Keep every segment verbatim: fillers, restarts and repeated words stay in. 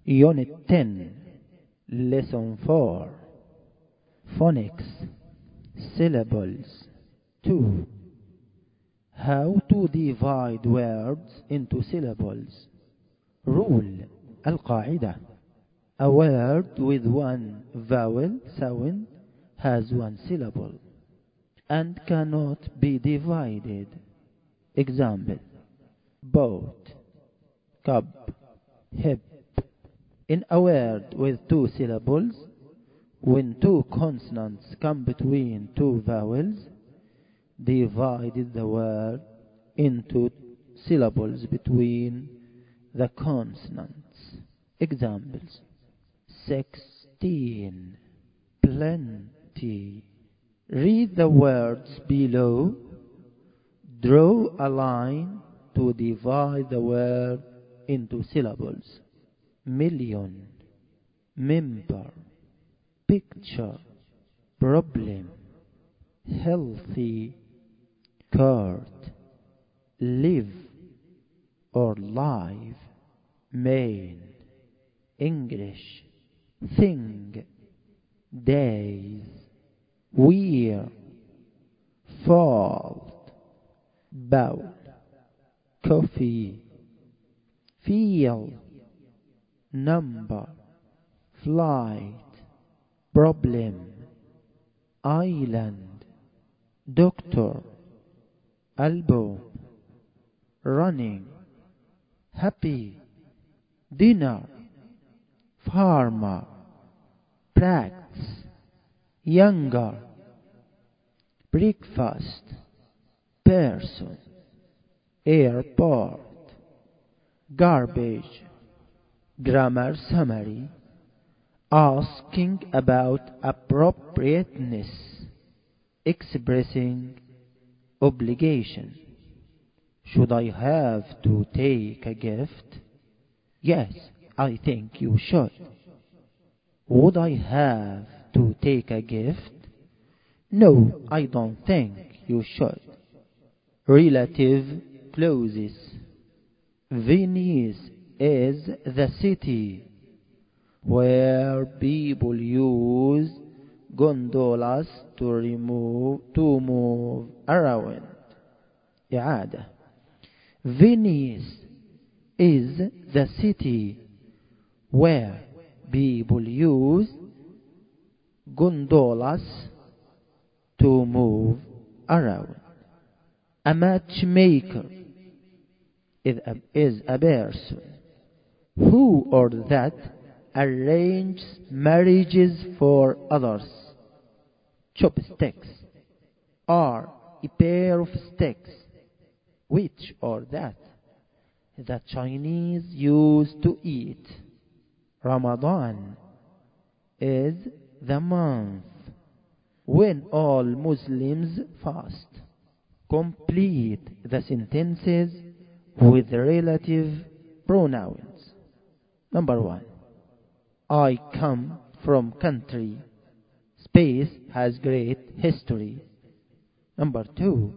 Unit ten, Lesson four, Phonics, Syllables. two. How to divide words into syllables. Rule, القاعدة. A word with one vowel sound has one syllable and cannot be divided. Example: boat, cup, hip. In a word with two syllables, when two consonants come between two vowels, divide the word into syllables between the consonants. Examples: sixteen, plenty. Read the words below. Draw a line to divide the word into syllables. Million, member, picture, problem, healthy, court, live or live, main, English, thing, days, weir, fault, bowl, coffee, feel, number, flight, problem, island, doctor, album, running, happy, dinner, farmer, practice, younger, breakfast, person, airport, garbage, grammar summary, asking about appropriateness, expressing obligation. Should I have to take a gift? Yes, I think you should. Would I have to take a gift? No, I don't think you should. Relative clauses. Venice is the city where people use gondolas to remove to move around. إعادة. Venice is the city where people use gondolas to move around. A matchmaker is a, is a person who or that arranges marriages for others. Chopsticks are a pair of sticks which or that the Chinese use to eat. Ramadan is the month when all Muslims fast. Complete the sentences with relative pronouns. Number one. I come from country. Space has great history. Number two.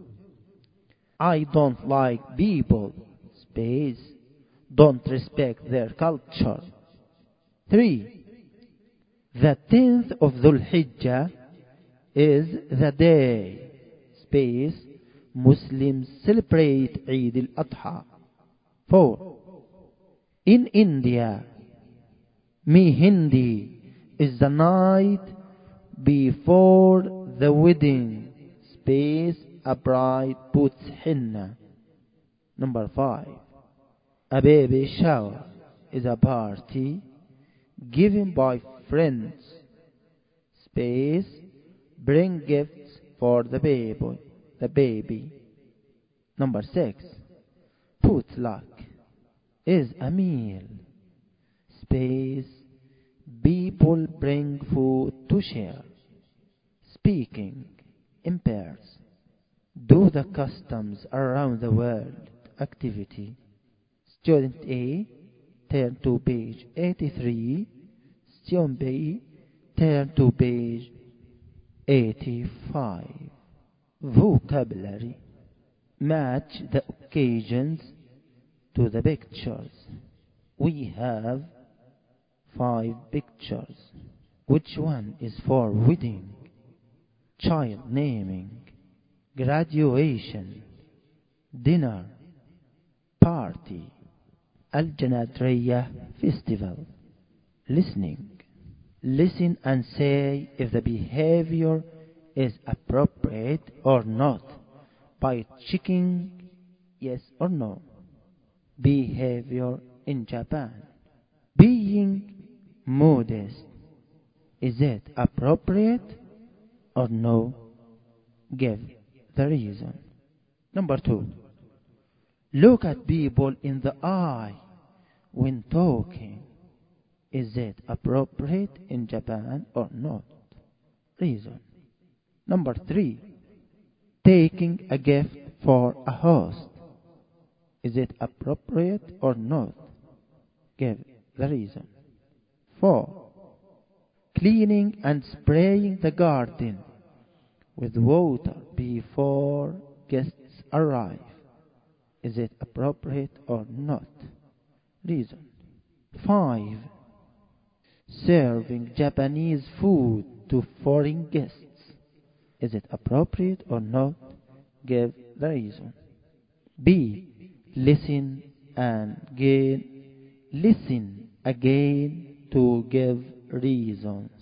I don't like people. Space don't respect their culture. Three. The tenth of Dhul Hijjah is the day. Space. Muslims celebrate Eid al-Adha. Four. In India, Mehndi is the night before the wedding. Space. A bride puts henna. Number five. A baby shower is a party given by friends. Space. Bring gifts for the baby. The baby. Number six. Potluck is a meal. Space. People bring food to share. Speaking in pairs. Do the customs around the world activity. Student A, turn to page eighty-three. Student B, turn to page eighty-five. Vocabulary. Match the occasions to the pictures. We have five pictures. Which one is for wedding, child naming, graduation, dinner, party, Al-Janadriya festival? Listening. Listen and say if the behavior is appropriate or not by checking yes or no. Behavior in Japan. Being modest. Is it appropriate or no? Give the reason. Number two. Look at people in the eye when talking. Is it appropriate in Japan or not? Reason. Number three. Taking a gift for a host. Is it appropriate or not? Give the reason. Four. Cleaning and spraying the garden with water before guests arrive. Is it appropriate or not? Reason. Five. Serving Japanese food to foreign guests. Is it appropriate or not? Give the reason. B. Listen and again. Listen again to give reasons.